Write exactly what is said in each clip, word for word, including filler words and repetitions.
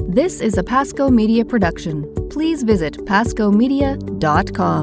This is a Pasco Media production. Please visit pasco media dot com.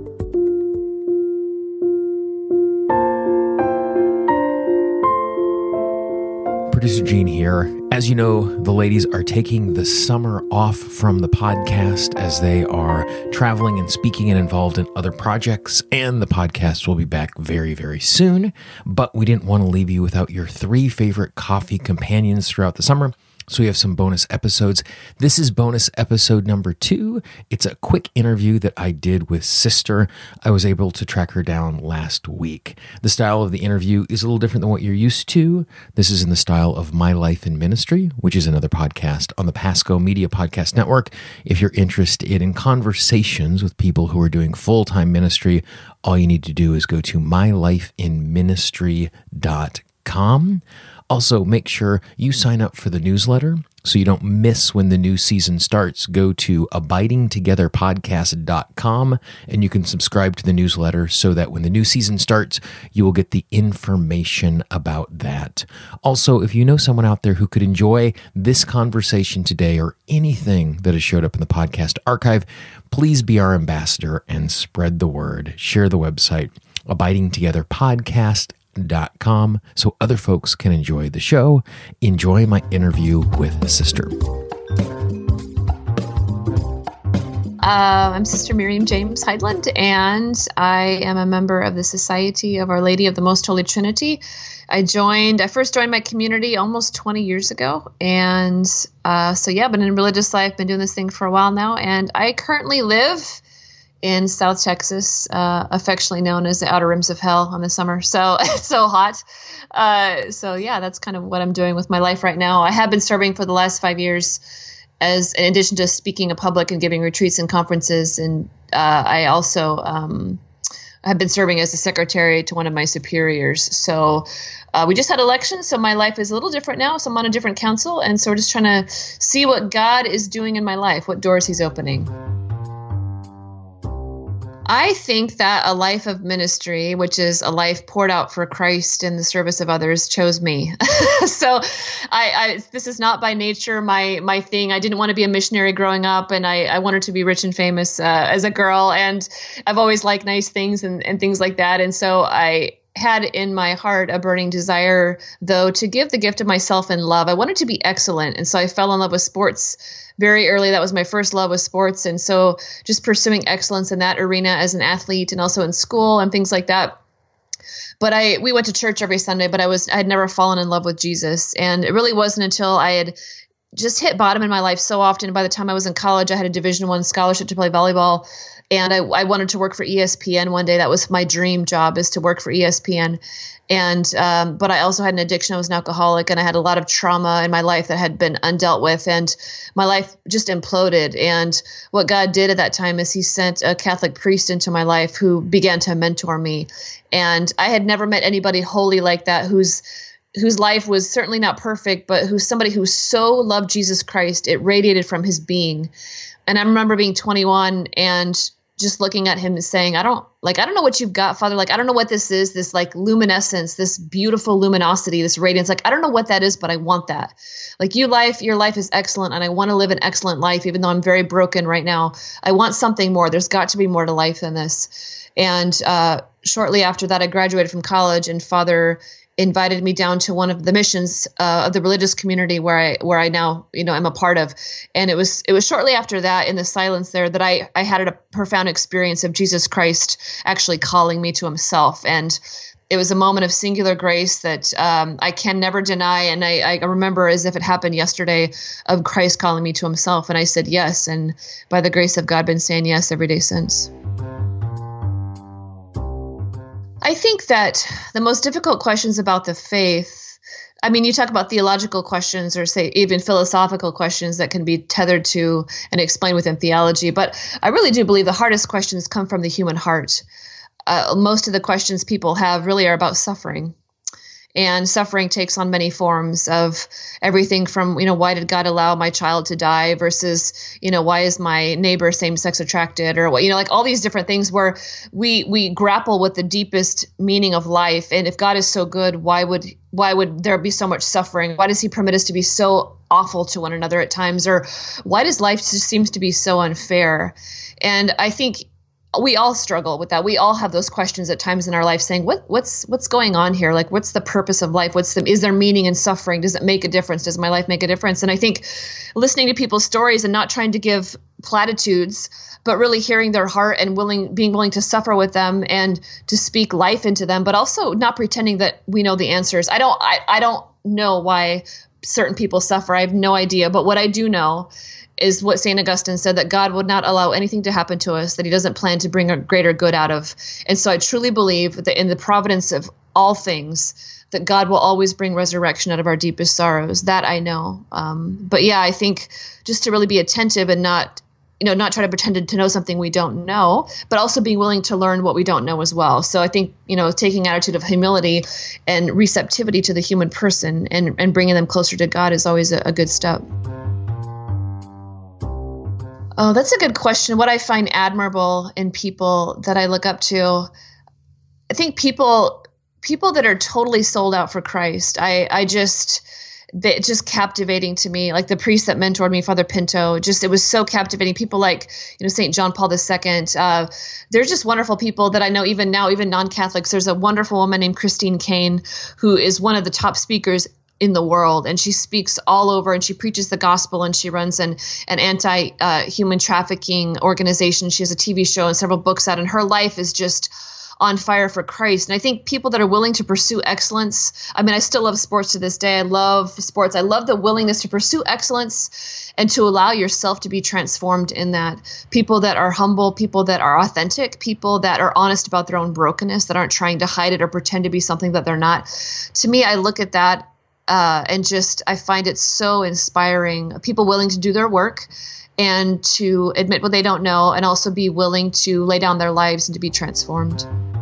Producer Gene here. As you know, the ladies are taking the summer off from the podcast as they are traveling and speaking and involved in other projects, and the podcast will be back very, very soon. But we didn't want to leave you without your three favorite coffee companions throughout the summer. So we have some bonus episodes. This is bonus episode number two. It's a quick interview that I did with Sister. I was able to track her down last week. The style of the interview is a little different than what you're used to. This is in the style of My Life in Ministry, which is another podcast on the Pasco Media Podcast Network. If you're interested in conversations with people who are doing full-time ministry, all you need to do is go to my life in ministry dot com. Also, make sure you sign up for the newsletter so you don't miss when the new season starts. Go to abiding together podcast dot com and you can subscribe to the newsletter so that when the new season starts, you will get the information about that. Also, if you know someone out there who could enjoy this conversation today or anything that has showed up in the podcast archive, please be our ambassador and spread the word. Share the website, abiding together podcast dot com, so other folks can enjoy the show. Enjoy my interview with Sister. Uh, I'm Sister Miriam James Heidland, and I am a member of the Society of Our Lady of the Most Holy Trinity. I joined, I first joined my community almost twenty years ago, and uh, so yeah, been in religious life, been doing this thing for a while now, and I currently live in South Texas, uh, affectionately known as the Outer Rims of Hell in the summer. So it's so hot. Uh, so yeah, that's kind of what I'm doing with my life right now. I have been serving for the last five years as, in addition to speaking in public and giving retreats and conferences. And uh, I also um, have been serving as a secretary to one of my superiors. So uh, we just had elections, so my life is a little different now. So I'm on a different council. And so we're just trying to see what God is doing in my life, what doors he's opening. I think that a life of ministry, which is a life poured out for Christ in the service of others, chose me. so I, I, this is not by nature my my thing. I didn't want to be a missionary growing up, and I, I wanted to be rich and famous uh, as a girl. And I've always liked nice things and, and things like that. And so I had in my heart a burning desire, though, to give the gift of myself in love. I wanted to be excellent. And so I fell in love with sports very early. That was my first love with sports. And so just pursuing excellence in that arena as an athlete and also in school and things like that. But I, we went to church every Sunday, but I was, I had never fallen in love with Jesus. And it really wasn't until I had just hit bottom in my life so often. By the time I was in college, I had a Division I scholarship to play volleyball. And I, I wanted to work for E S P N one day. That was my dream job, is to work for E S P N. And, um, but I also had an addiction. I was an alcoholic, and I had a lot of trauma in my life that had been undealt with, and my life just imploded. And what God did at that time is he sent a Catholic priest into my life who began to mentor me. And I had never met anybody holy like that, whose whose life was certainly not perfect, but who's somebody who so loved Jesus Christ. It radiated from his being. And I remember being twenty-one and just looking at him and saying, I don't like, I don't know what you've got, Father. Like, I don't know what this is, this like luminescence, this beautiful luminosity, this radiance. Like, I don't know what that is, but I want that. Like, you life, your life is excellent. And I want to live an excellent life, even though I'm very broken right now. I want something more. There's got to be more to life than this. And uh, shortly after that, I graduated from college, and Father invited me down to one of the missions uh, of the religious community where I where I now you know am a part of, and it was it was shortly after that, in the silence there, that I I had a profound experience of Jesus Christ actually calling me to himself. And it was a moment of singular grace that um, I can never deny, and I, I remember as if it happened yesterday, of Christ calling me to himself, and I said yes, and by the grace of God, been saying yes every day since. I think that the most difficult questions about the faith, I mean, you talk about theological questions, or say even philosophical questions that can be tethered to and explained within theology. But I really do believe the hardest questions come from the human heart. Uh, most of the questions people have really are about suffering. And suffering takes on many forms of everything from, you know, why did God allow my child to die versus, you know, why is my neighbor same-sex attracted, or what, you know, like all these different things where we we grapple with the deepest meaning of life. And if God is so good, why would why would there be so much suffering? Why does he permit us to be so awful to one another at times? Or why does life just seems to be so unfair? And I think we all struggle with that. We all have those questions at times in our life saying, what, what's, what's going on here? Like, what's the purpose of life? What's the, is there meaning in suffering? Does it make a difference? Does my life make a difference? And I think listening to people's stories and not trying to give platitudes, but really hearing their heart and willing, being willing to suffer with them and to speak life into them, but also not pretending that we know the answers. I don't, I, I don't know why certain people suffer. I have no idea. But what I do know is what Saint Augustine said, that God would not allow anything to happen to us that he doesn't plan to bring a greater good out of. And so I truly believe that in the providence of all things, that God will always bring resurrection out of our deepest sorrows. That I know. Um, but yeah, I think just to really be attentive and not, you know, not try to pretend to know something we don't know, but also being willing to learn what we don't know as well. So I think, you know, taking attitude of humility and receptivity to the human person and, and bringing them closer to God is always a, a good step. Oh, that's a good question. What I find admirable in people that I look up to, I think people people that are totally sold out for Christ. I, I just, they, just captivating to me. Like the priest that mentored me, Father Pinto, just it was so captivating. People like, you know, Saint John Paul the Second. Uh, they're just wonderful people that I know even now, even non-Catholics. There's a wonderful woman named Christine Caine who is one of the top speakers in the world, and she speaks all over, and she preaches the gospel, and she runs an an anti uh, human trafficking organization. She has a T V show and several books out, and her life is just on fire for Christ. And I think people that are willing to pursue excellence, I mean, I still love sports to this day. I love sports. I love the willingness to pursue excellence and to allow yourself to be transformed in that. People that are humble, people that are authentic, people that are honest about their own brokenness, that aren't trying to hide it or pretend to be something that they're not. To me, I look at that Uh, and just, I find it so inspiring. People willing to do their work and to admit what they don't know, and also be willing to lay down their lives and to be transformed.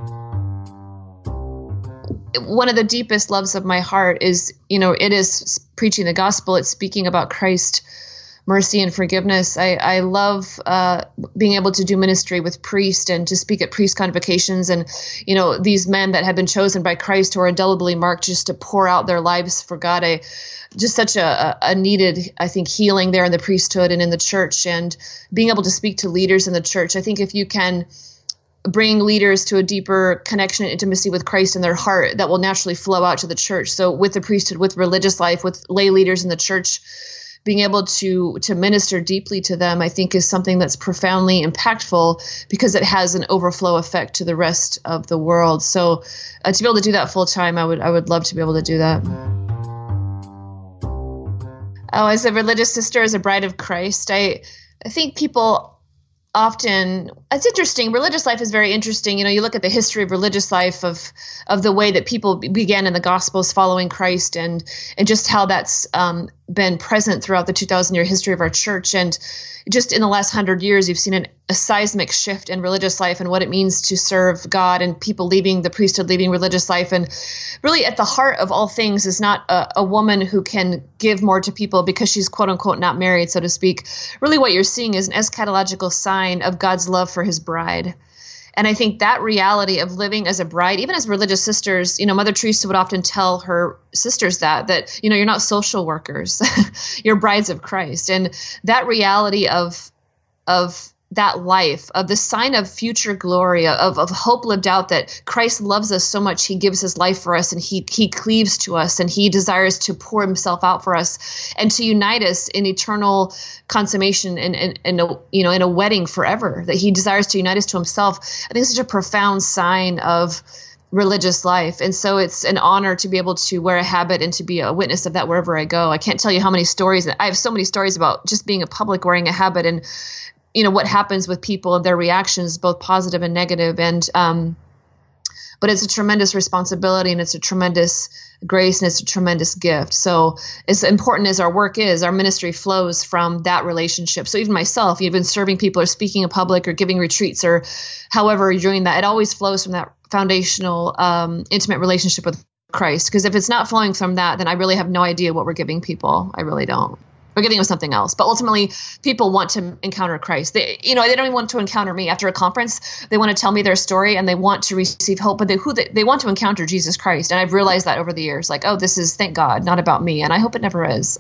One of the deepest loves of my heart is, you know, it is preaching the gospel. It's speaking about Christ, mercy and forgiveness. I, I love uh, being able to do ministry with priests and to speak at priest convocations, and, you know, these men that have been chosen by Christ who are indelibly marked just to pour out their lives for God. I, just such a, a needed, I think, healing there in the priesthood and in the church, and being able to speak to leaders in the church. I think if you can bring leaders to a deeper connection and intimacy with Christ in their heart, that will naturally flow out to the church. So with the priesthood, with religious life, with lay leaders in the church, being able to to minister deeply to them, I think, is something that's profoundly impactful because it has an overflow effect to the rest of the world. So uh, to be able to do that full time, I would I would love to be able to do that. Oh, as a religious sister, as a bride of Christ, I I think people often, it's interesting. Religious life is very interesting. You know, you look at the history of religious life, of of the way that people began in the Gospels following Christ, and and just how that's um, been present throughout the two thousand year history of our church. And just in the last hundred years, you've seen an, a seismic shift in religious life and what it means to serve God, and people leaving the priesthood, leaving religious life. And really at the heart of all things is not a, a woman who can give more to people because she's quote unquote not married, so to speak. Really what you're seeing is an eschatological sign of God's love for his bride. And I think that reality of living as a bride, even as religious sisters, you know, Mother Teresa would often tell her sisters that, that, you know, you're not social workers, you're brides of Christ. And that reality of, of that life, of the sign of future glory, of, of hope lived out, that Christ loves us so much, he gives his life for us, and he, he cleaves to us, and he desires to pour himself out for us and to unite us in eternal consummation and, and, and a, you know, in a wedding forever, that he desires to unite us to himself. I think it's such a profound sign of religious life. And so it's an honor to be able to wear a habit and to be a witness of that wherever I go. I can't tell you how many stories, I have so many stories about just being a public wearing a habit, and you know, what happens with people and their reactions, both positive and negative. And, um, but it's a tremendous responsibility, and it's a tremendous grace, and it's a tremendous gift. So as important as our work is, our ministry flows from that relationship. So even myself, even serving people or speaking in public or giving retreats or however you're doing that, it always flows from that foundational, um, intimate relationship with Christ. Because if it's not flowing from that, then I really have no idea what we're giving people. I really don't. We're giving them something else. But ultimately, people want to encounter Christ. They, you know, they don't even want to encounter me. After a conference, they want to tell me their story and they want to receive hope. But they who they, they want to encounter Jesus Christ. And I've realized that over the years, like, oh, this is, thank God, not about me. And I hope it never is.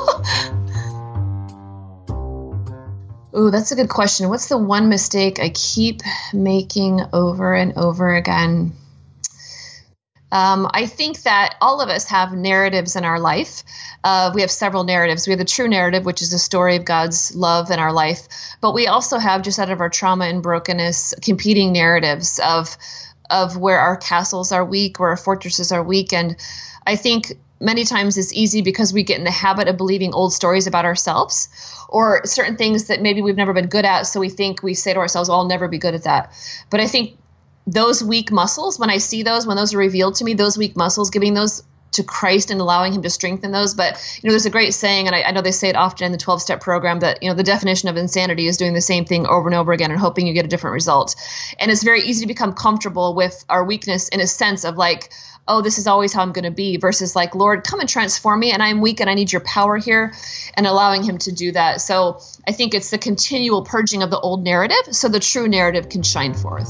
Ooh, that's a good question. What's the one mistake I keep making over and over again? Um, I think that all of us have narratives in our life. Uh, we have several narratives. We have the true narrative, which is the story of God's love in our life. But we also have, just out of our trauma and brokenness, competing narratives of of where our castles are weak, where our fortresses are weak. And I think many times it's easy because we get in the habit of believing old stories about ourselves or certain things that maybe we've never been good at. So we think, we say to ourselves, well, I'll never be good at that. But I think those weak muscles, when I see those, when those are revealed to me, those weak muscles, giving those to Christ and allowing him to strengthen those. But, you know, there's a great saying, and I, I know they say it often in the twelve-step program, that, you know, the definition of insanity is doing the same thing over and over again and hoping you get a different result. And it's very easy to become comfortable with our weakness in a sense of like, oh, this is always how I'm going to be, versus like, Lord, come and transform me, and I'm weak and I need your power here, and allowing him to do that. So I think it's the continual purging of the old narrative so the true narrative can shine forth.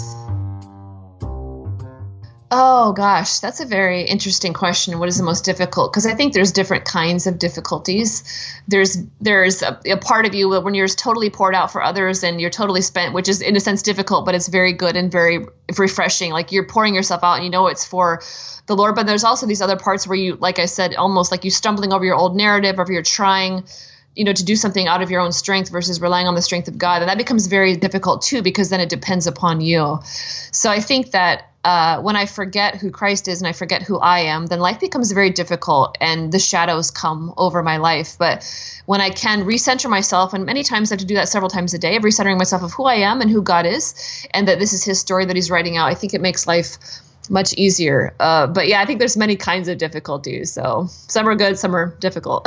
Oh, gosh, that's a very interesting question. What is the most difficult? Because I think there's different kinds of difficulties. There's there's a, a part of you when you're totally poured out for others and you're totally spent, which is in a sense difficult, but it's very good and very refreshing. Like you're pouring yourself out and you know it's for the Lord. But there's also these other parts where you, like I said, almost like you stumbling over your old narrative, or you're trying, you know, to do something out of your own strength versus relying on the strength of God. And that becomes very difficult too, because then it depends upon you. So I think that uh, when I forget who Christ is and I forget who I am, then life becomes very difficult and the shadows come over my life. But when I can recenter myself, and many times I have to do that several times a day, of recentering myself of who I am and who God is, and that this is his story that he's writing out, I think it makes life much easier. Uh, but yeah, I think there's many kinds of difficulties. So some are good, some are difficult.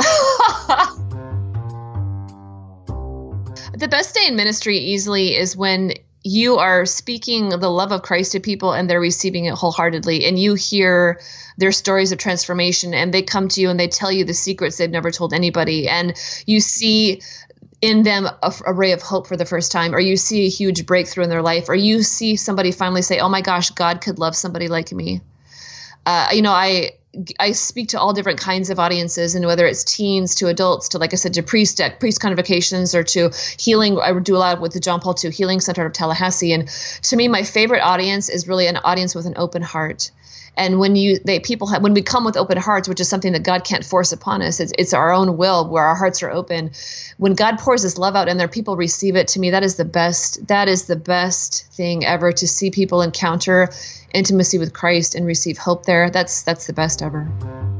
The best day in ministry easily is when you are speaking the love of Christ to people and they're receiving it wholeheartedly, and you hear their stories of transformation and they come to you and they tell you the secrets they've never told anybody, and you see in them a, a ray of hope for the first time, or you see a huge breakthrough in their life, or you see somebody finally say, oh my gosh, God could love somebody like me. Uh, you know, I I speak to all different kinds of audiences, and whether it's teens to adults to, like I said, to priest priest convocations, or to healing. I do a lot with the John Paul two Healing Center of Tallahassee. And to me, my favorite audience is really an audience with an open heart. And when you, they people have, when we come with open hearts, which is something that God can't force upon us, it's, it's our own will where our hearts are open. When God pours his love out and their people receive it, to me, that is the best, that is the best thing ever, to see people encounter intimacy with Christ and receive hope there. That's, that's the best ever.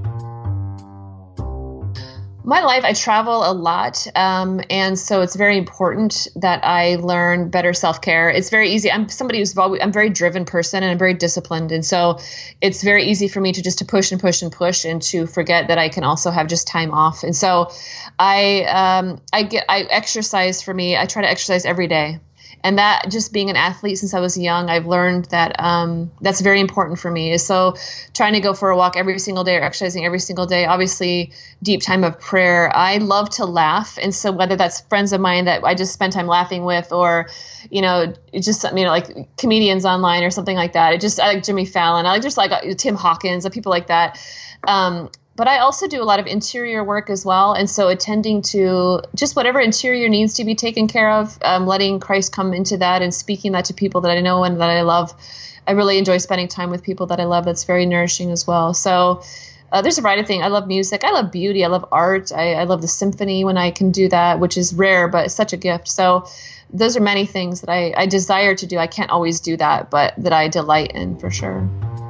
My life, I travel a lot, um, and so it's very important that I learn better self-care. It's very easy. I'm somebody who's always, I'm a very driven person, and I'm very disciplined, and so it's very easy for me to just to push and push and push, and to forget that I can also have just time off. And so, I um, I get I exercise. For me, I try to exercise every day. And that, just being an athlete since I was young, I've learned that um, that's very important for me. So trying to go for a walk every single day, or exercising every single day, obviously deep time of prayer. I love to laugh. And so whether that's friends of mine that I just spend time laughing with, or, you know, just, you know, like comedians online or something like that. It just, I like Jimmy Fallon. I like just like Tim Hawkins, and people like that. Um, But I also do a lot of interior work as well. And so attending to just whatever interior needs to be taken care of, um, letting Christ come into that and speaking that to people that I know and that I love. I really enjoy spending time with people that I love. That's very nourishing as well. So uh, there's a variety of things. I love music. I love beauty. I love art. I, I love the symphony when I can do that, which is rare, but it's such a gift. So those are many things that I, I desire to do. I can't always do that, but that I delight in for sure.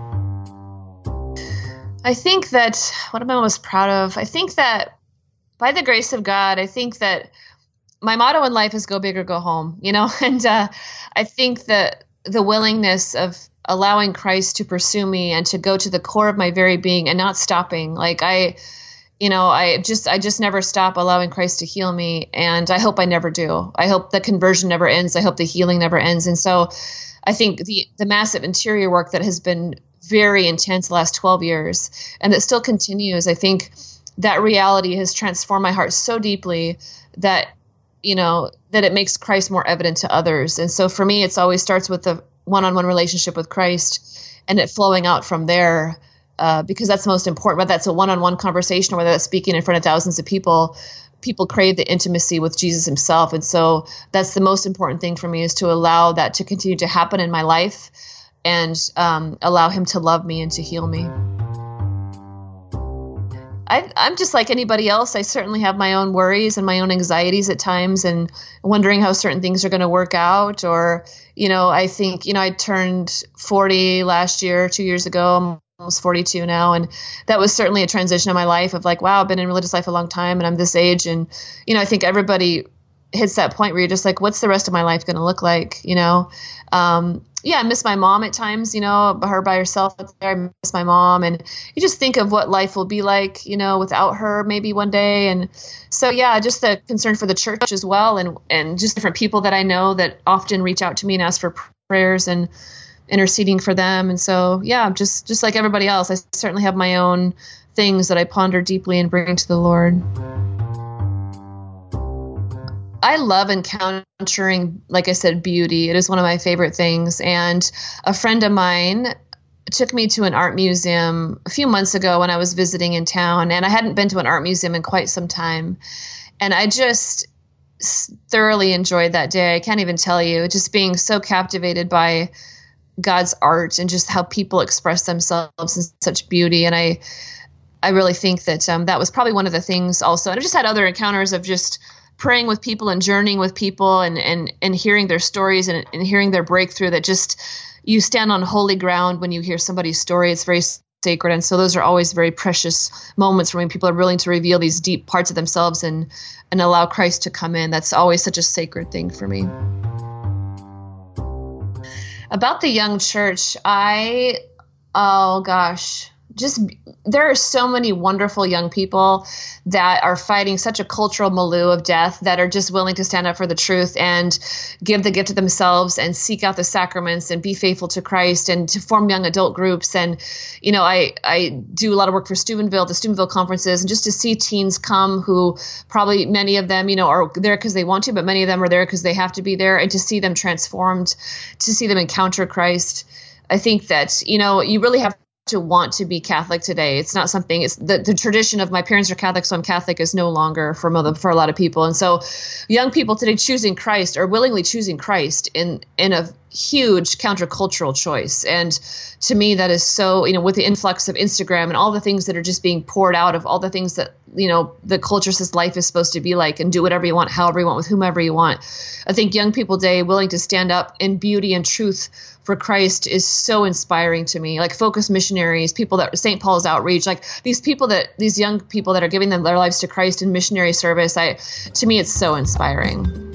I think that, what am I most proud of? I think that by the grace of God, I think that my motto in life is go big or go home, you know, and uh, I think that the willingness of allowing Christ to pursue me and to go to the core of my very being and not stopping. Like I, you know, I just, I just never stop allowing Christ to heal me. And I hope I never do. I hope the conversion never ends. I hope the healing never ends. And so I think the, the massive interior work that has been very intense the last twelve years, and that still continues. I think that reality has transformed my heart so deeply that, you know, that it makes Christ more evident to others. And so for me, it's always starts with a one-on-one relationship with Christ and it flowing out from there, uh, because that's the most important, whether that's a one-on-one conversation or whether that's speaking in front of thousands of people. People crave the intimacy with Jesus himself. And so that's the most important thing for me, is to allow that to continue to happen in my life and um, allow him to love me and to heal me. I, I'm just like anybody else. I certainly have my own worries and my own anxieties at times, and wondering how certain things are going to work out. Or, you know, I think, you know, I turned forty last year, two years ago. I'm almost forty-two now. And that was certainly a transition in my life of like, wow, I've been in religious life a long time and I'm this age. And, you know, I think everybody hits that point where you're just like, what's the rest of my life going to look like? You know? Um, yeah, I miss my mom at times, you know, her by herself there. I miss my mom. And you just think of what life will be like, you know, without her maybe one day. And so, yeah, just the concern for the church as well. And, and just different people that I know that often reach out to me and ask for prayers and interceding for them. And so, yeah, just, just like everybody else, I certainly have my own things that I ponder deeply and bring to the Lord. I love encountering, like I said, beauty. It is one of my favorite things. And a friend of mine took me to an art museum a few months ago when I was visiting in town, and I hadn't been to an art museum in quite some time. And I just thoroughly enjoyed that day. I can't even tell you, just being so captivated by God's art and just how people express themselves in such beauty. And I, I really think that um, that was probably one of the things also. And I just had other encounters of just praying with people and journeying with people and and and hearing their stories and, and hearing their breakthrough, that just, you stand on holy ground when you hear somebody's story. It's very sacred. And so those are always very precious moments when people are willing to reveal these deep parts of themselves and, and allow Christ to come in. That's always such a sacred thing for me. About the young church, I, oh gosh, just, there are so many wonderful young people that are fighting such a cultural milieu of death, that are just willing to stand up for the truth and give the gift of themselves and seek out the sacraments and be faithful to Christ and to form young adult groups. And, you know, I, I do a lot of work for Steubenville, the Steubenville conferences, and just to see teens come who probably many of them, you know, are there because they want to, but many of them are there because they have to be there, and to see them transformed, to see them encounter Christ. I think that, you know, you really have to want to be Catholic today. It's not something, it's the, the tradition of my parents are Catholic, so I'm Catholic is no longer for, for a lot of people. And so young people today choosing Christ, or willingly choosing Christ in, in a huge countercultural choice. And to me, that is so, you know, with the influx of Instagram and all the things that are just being poured out of all the things that, you know, the culture says life is supposed to be like, and do whatever you want, however you want, with whomever you want. I think young people today willing to stand up in beauty and truth for Christ is so inspiring to me. Like Focus Missionaries, people that Saint Paul's Outreach, like these people that, these young people that are giving them their lives to Christ in missionary service. I, to me, it's so inspiring.